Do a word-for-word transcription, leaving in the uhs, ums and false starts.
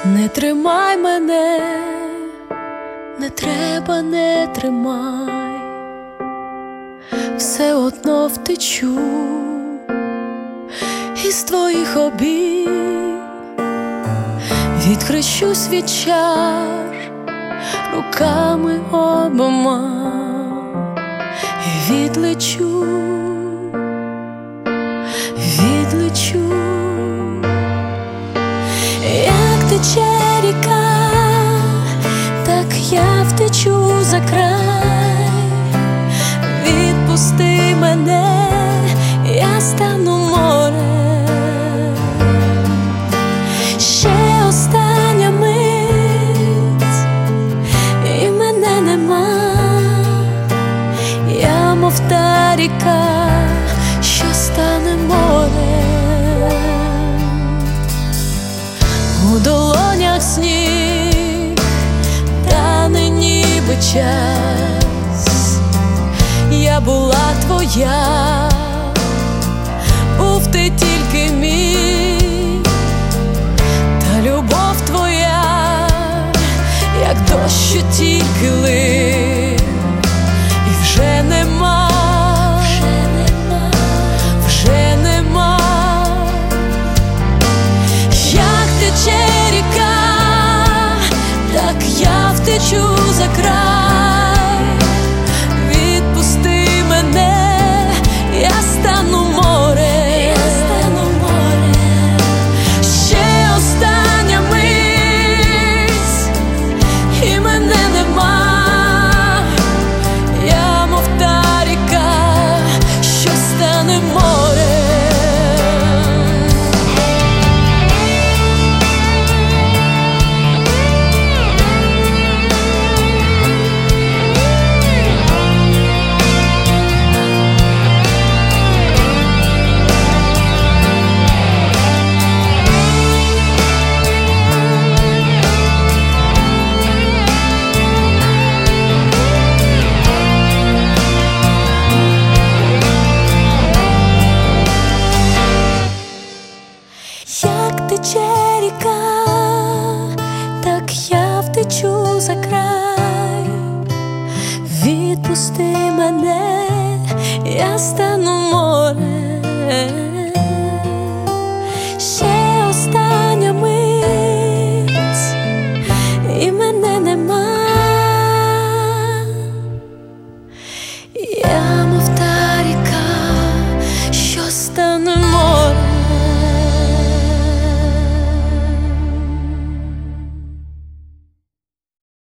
Не тримай мене, не треба, не тримай, все одно втечу із твоїх обійм, відхрещусь від чар руками обома і відлечу, відлечу. Як тече ріка, так я втечу за край. Відпусти мене, я стану морем. Ще остання мить, і мене нема. Я мов та ріка, що стане морем. У долонях сніг, тане ніби час. Я була твоя, був ти тільки мій, та любов твоя, як дощ, що тільки лив, і вже нема, вже нема, вже нема. Як тече ріка, так я втечу за край. Відпусти мене, я стану морем, я стану морем. Ще остання мить, і мене нема. Я мов та ріка, що стане морем. Як тече ріка, так я втечу за край. Відпусти мене, я стану морем.